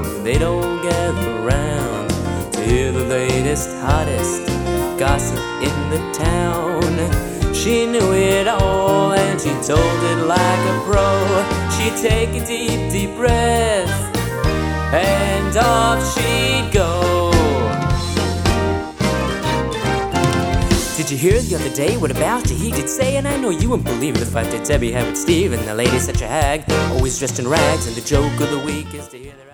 They'd all gather round to hear the latest, hottest gossip in the town. She knew it all and she told it like a pro. She'd take a deep, deep breath and off she'd go. Did you hear the other day what about you he did say? And I know you wouldn't believe the fight that Debbie had with Steve. And the lady's such a hag, always dressed in rags. And the joke of the week is to hear their